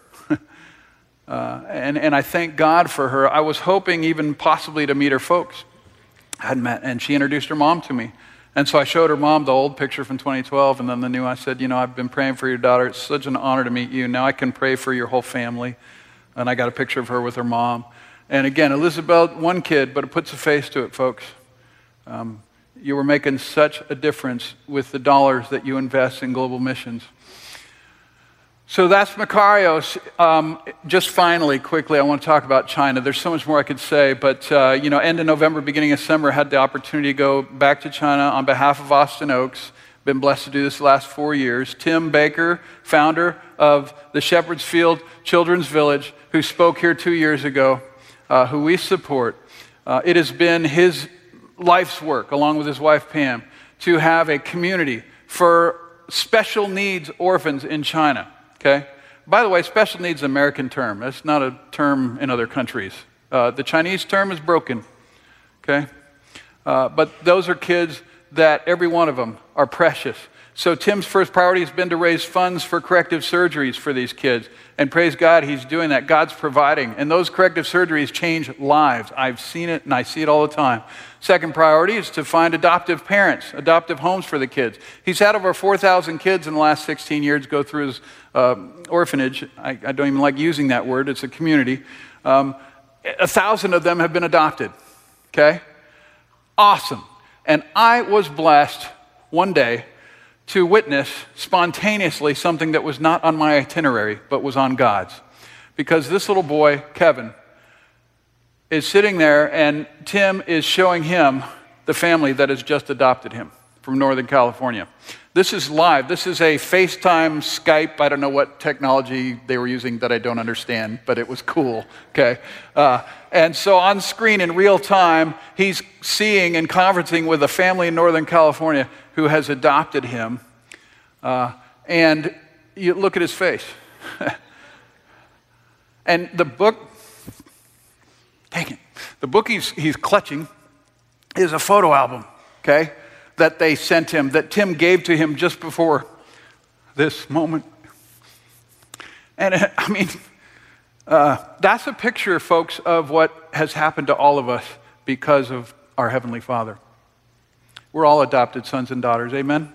uh, and, and I thank God for her. I was hoping even possibly to meet her folks. I hadn't met, and she introduced her mom to me. And so I showed her mom the old picture from twenty twelve, and then the new. I said, you know, I've been praying for your daughter. It's such an honor to meet you. Now I can pray for your whole family. And I got a picture of her with her mom. And again, Elizabeth, one kid, but it puts a face to it, folks. Um, you were making such a difference with the dollars that you invest in global missions. So that's Makarios. Um, just finally, quickly, I want to talk about China. There's so much more I could say, but uh, you know, end of November, beginning of December, had the opportunity to go back to China on behalf of Austin Oaks. Been blessed to do this the last four years. Tim Baker, founder of the Shepherd's Field Children's Village, who spoke here two years ago, uh, who we support. Uh, it has been his life's work, along with his wife Pam, to have a community for special needs orphans in China. Okay? By the way, special needs is an American term. That's not a term in other countries. Uh, the Chinese term is broken. Okay? Uh, but those are kids that every one of them are precious. So Tim's first priority has been to raise funds for corrective surgeries for these kids. And praise God, he's doing that. God's providing. And those corrective surgeries change lives. I've seen it and I see it all the time. Second priority is to find adoptive parents, adoptive homes for the kids. He's had over four thousand kids in the last sixteen years go through his uh, orphanage. I, I don't even like using that word. It's a community. Um, a thousand of them have been adopted. Okay? Awesome. And I was blessed one day to witness spontaneously something that was not on my itinerary, but was on God's. Because this little boy, Kevin, is sitting there, and Tim is showing him the family that has just adopted him from Northern California. This is live. This is a FaceTime, Skype. I don't know what technology they were using that I don't understand, but it was cool, okay? Uh, and so on screen in real time, he's seeing and conferencing with a family in Northern California who has adopted him. Uh, and you look at his face. And the book, dang it, the book he's, he's clutching is a photo album, okay, that they sent him, that Tim gave to him just before this moment. And uh, I mean, uh, that's a picture, folks, of what has happened to all of us because of our Heavenly Father. We're all adopted sons and daughters, amen?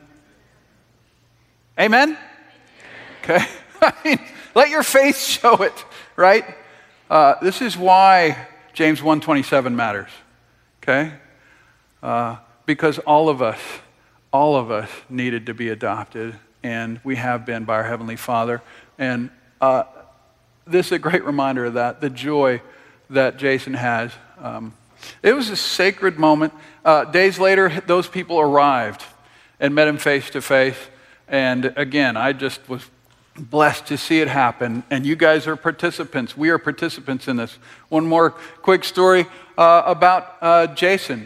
Amen? Okay, I mean, let your faith show it, right? Uh, this is why James one twenty-seven matters, okay? Uh, because all of us, all of us needed to be adopted, and we have been by our Heavenly Father. And uh, this is a great reminder of that, the joy that Jason has. Um, it was a sacred moment. Uh, days later, those people arrived and met him face to face. And again, I just was blessed to see it happen. And you guys are participants. We are participants in this. One more quick story uh, about uh, Jason.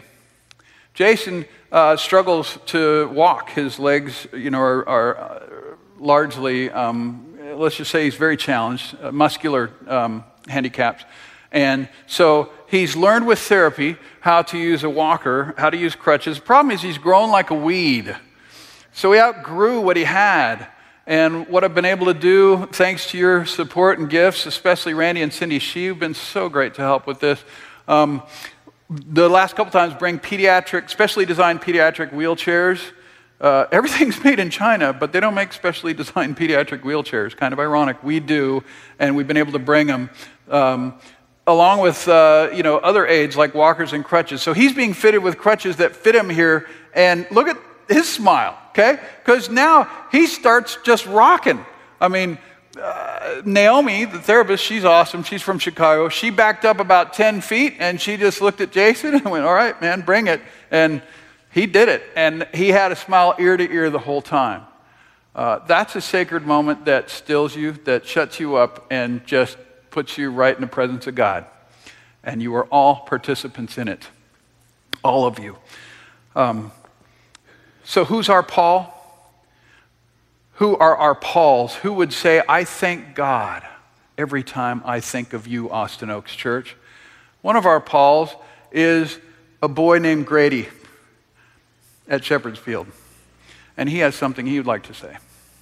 Jason uh, struggles to walk. His legs, you know, are, are largely, um, let's just say he's very challenged, uh, muscular um, handicaps. And so he's learned with therapy how to use a walker, how to use crutches. The problem is he's grown like a weed. So he outgrew what he had. And what I've been able to do, thanks to your support and gifts, especially Randy and Cindy Shee, who've been so great to help with this. Um, the last couple times, bring pediatric, specially designed pediatric wheelchairs. Uh, everything's made in China, but they don't make specially designed pediatric wheelchairs. Kind of ironic. We do, and we've been able to bring them. Um, along with uh, you know, other aids like walkers and crutches. So he's being fitted with crutches that fit him here, and look at his smile, okay? Because now he starts just rocking. I mean, uh, Naomi, the therapist, she's awesome. She's from Chicago. She backed up about ten feet, and she just looked at Jason and went, all right, man, bring it. And he did it, and he had a smile ear to ear the whole time. Uh, that's a sacred moment that stills you, that shuts you up, and just puts you right in the presence of God. And you are all participants in it, all of you. Um, So who's our Paul? Who are our Pauls? Who would say, I thank God every time I think of you, Austin Oaks Church? One of our Pauls is a boy named Grady at Shepherd's Field. And he has something he would like to say.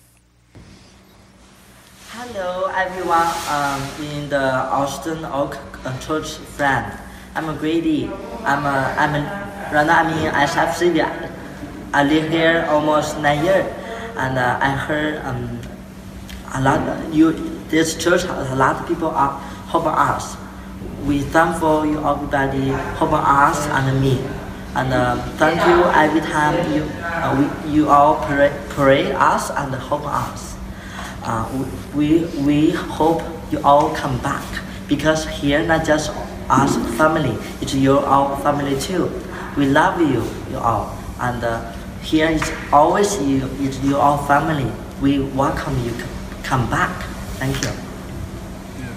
Hello, everyone um, in the Austin Oak uh, Church friend. I'm Grady. I'm, a, I'm a, right now I'm in S F C. I live here almost nine years, and uh, I heard um, a lot. You, this church, a lot of people are helping us. We thankful you everybody helping us and me, and uh, thank you every time you uh, we, you all pray, pray us and help us. Uh, we we hope you all come back, because here not just us family, it's your all family too. We love you, you all, and. Uh, Here is always you, it's your all family. We welcome you to come back. Thank you. Yeah.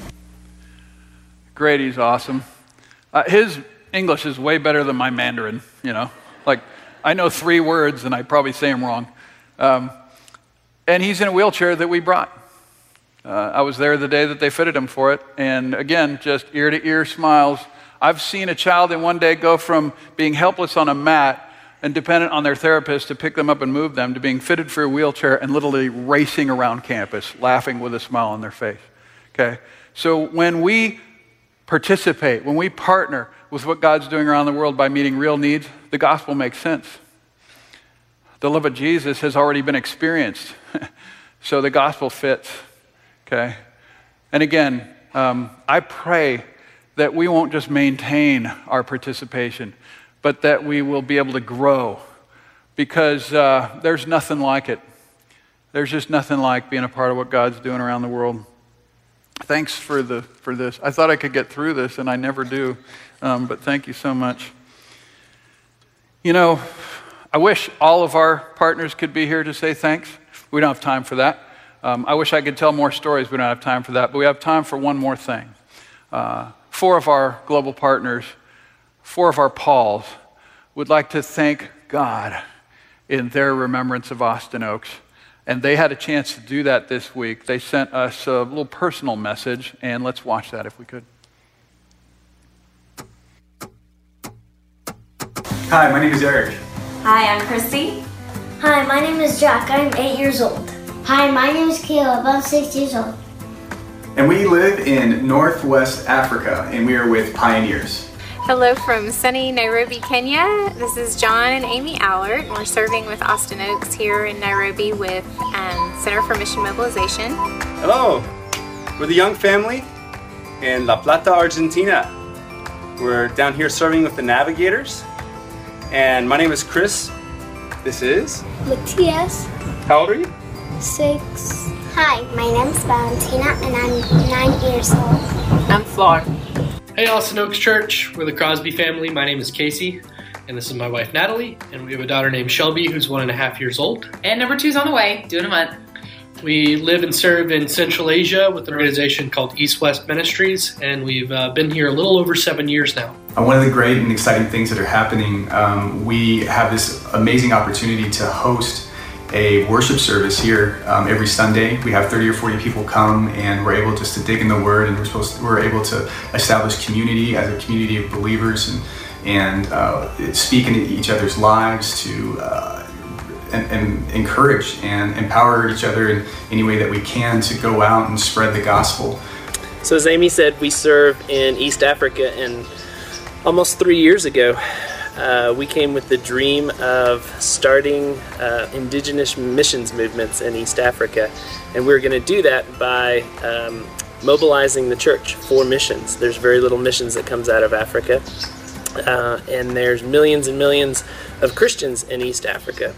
Grady's awesome. Uh, his English is way better than my Mandarin, you know. Like, I know three words and I probably say them wrong. Um, and he's in a wheelchair that we brought. Uh, I was there the day that they fitted him for it. And again, just ear to ear smiles. I've seen a child in one day go from being helpless on a mat and dependent on their therapist to pick them up and move them, to being fitted for a wheelchair and literally racing around campus, laughing with a smile on their face, okay? So when we participate, when we partner with what God's doing around the world by meeting real needs, the gospel makes sense. The love of Jesus has already been experienced, so the gospel fits, okay? And again, um, I pray that we won't just maintain our participation, but that we will be able to grow, because uh, there's nothing like it. There's just nothing like being a part of what God's doing around the world. Thanks for the for this. I thought I could get through this, and I never do, um, but thank you so much. You know, I wish all of our partners could be here to say thanks. We don't have time for that. Um, I wish I could tell more stories. We don't have time for that. But we have time for one more thing. Uh, four of our global partners, four of our Pauls, would like to thank God in their remembrance of Austin Oaks. And they had a chance to do that this week. They sent us a little personal message, and let's watch that if we could. Hi, my name is Eric. Hi, I'm Christy. Hi, my name is Jack. I'm eight years old. Hi, my name is Caleb. I'm six years old. And we live in Northwest Africa, and we are with Pioneers. Hello from sunny Nairobi, Kenya. This is John and Amy Allard, and we're serving with Austin Oaks here in Nairobi with um, Center for Mission Mobilization. Hello, we're the Young family in La Plata, Argentina. We're down here serving with the Navigators. And my name is Chris. This is Matthias. How old are you? Six. Hi, my name's Valentina, and I'm nine years old. I'm Flor. Hey, Austin Oaks Church. We're the Crosby family. My name is Casey, and this is my wife Natalie, and we have a daughter named Shelby who's one and a half years old. And number two's on the way, due in a month. We live and serve in Central Asia with an organization called East West Ministries, and we've uh, been here a little over seven years now. Uh, one of the great and exciting things that are happening, um, we have this amazing opportunity to host a worship service here um, every Sunday. We have thirty or forty people come, and we're able just to dig in the Word, and we're supposed to, we're able to establish community as a community of believers, and and uh, speak into each other's lives to uh, and, and encourage and empower each other in any way that we can to go out and spread the gospel. So as Amy said, we serve in East Africa, and almost three years ago, Uh, we came with the dream of starting uh, indigenous missions movements in East Africa, and we're going to do that by um, mobilizing the church for missions. There's very little missions that comes out of Africa, uh, and there's millions and millions of Christians in East Africa.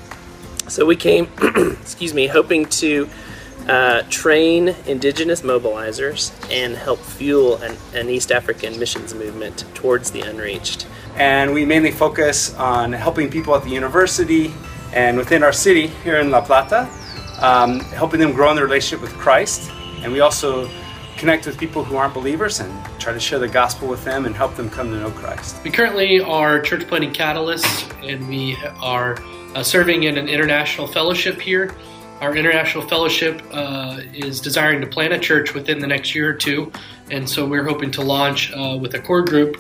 So we came, excuse me, hoping to uh, train indigenous mobilizers and help fuel an, an East African missions movement towards the unreached. And we mainly focus on helping people at the university and within our city here in La Plata, um, helping them grow in their relationship with Christ. And we also connect with people who aren't believers and try to share the gospel with them and help them come to know Christ. We currently are church planting catalysts, and we are uh, serving in an international fellowship here. Our international fellowship uh, is desiring to plant a church within the next year or two, and so we're hoping to launch uh, with a core group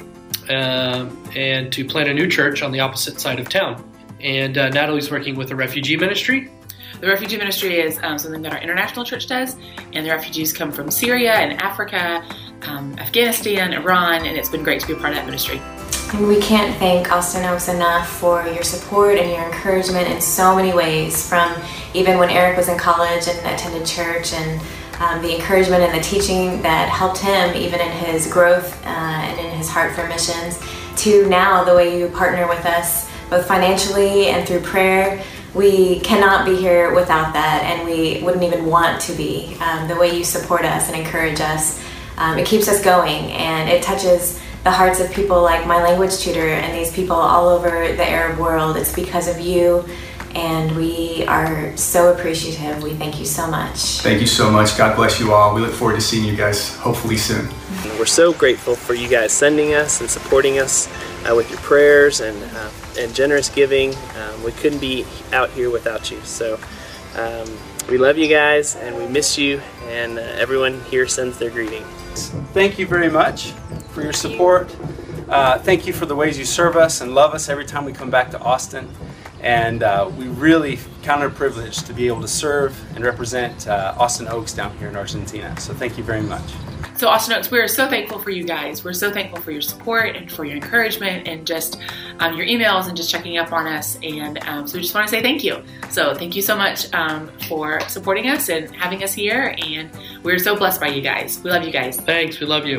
uh, and to plant a new church on the opposite side of town. And uh, Natalie's working with a refugee ministry. The refugee ministry is um, something that our international church does, and the refugees come from Syria and Africa, um, Afghanistan, Iran, and it's been great to be a part of that ministry. And we can't thank Austin Oaks enough for your support and your encouragement in so many ways, from even when Eric was in college and attended church, and um, the encouragement and the teaching that helped him even in his growth uh, and in his heart for missions, to now the way you partner with us both financially and through prayer. We cannot be here without that, and we wouldn't even want to be. Um, the way you support us and encourage us, um, it keeps us going, and it touches the hearts of people like my language tutor and these people all over the Arab world. It's because of you, and we are so appreciative. We thank you so much. Thank you so much. God bless you all. We look forward to seeing you guys hopefully soon. We're so grateful for you guys sending us and supporting us uh, with your prayers and uh, and generous giving. Um, we couldn't be out here without you. So um, we love you guys, and we miss you, and uh, everyone here sends their greetings. Thank you very much for your support. Uh, thank you for the ways you serve us and love us every time we come back to Austin. And uh, we really count it a privilege to be able to serve and represent uh, Austin Oaks down here in Argentina. So thank you very much. So Austin Oaks, we're so thankful for you guys. We're so thankful for your support and for your encouragement and just um, your emails and just checking up on us. And um, so we just want to say thank you. So thank you so much um, for supporting us and having us here. And we're so blessed by you guys. We love you guys. Thanks. We love you.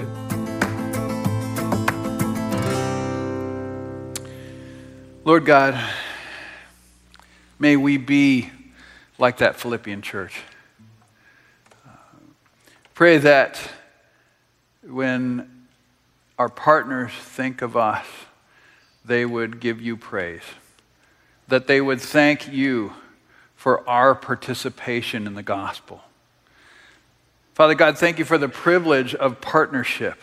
Lord God, may we be like that Philippian church. Uh, pray that when our partners think of us, they would give you praise. that they would thank you for our participation in the gospel. Father God, thank you for the privilege of partnership.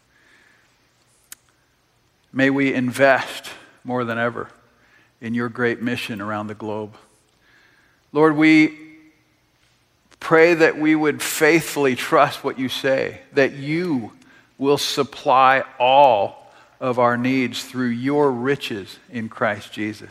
May we invest more than ever in your great mission around the globe. Lord, we pray that we would faithfully trust what you say, that you will supply all of our needs through your riches in Christ Jesus.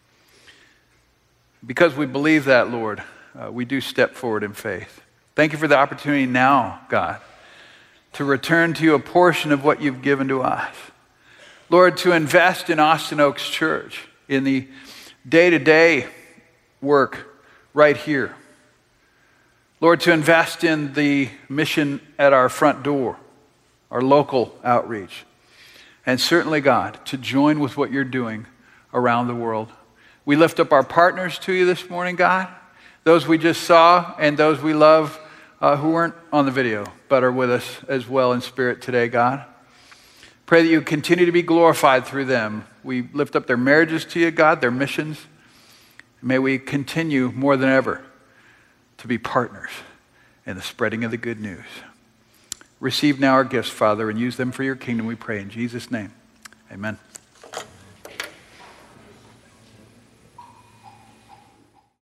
Because we believe that, Lord, uh, we do step forward in faith. Thank you for the opportunity now, God, to return to you a portion of what you've given to us. Lord, to invest in Austin Oaks Church, in the day-to-day work right here. Lord, to invest in the mission at our front door, our local outreach. And certainly, God, to join with what you're doing around the world. We lift up our partners to you this morning, God. Those we just saw and those we love uh, who weren't on the video, but are with us as well in spirit today, God. Pray that you continue to be glorified through them. We lift up their marriages to you, God, their missions. May we continue more than ever to be partners in the spreading of the good news. Receive now our gifts, Father, and use them for your kingdom, we pray in Jesus' name. Amen.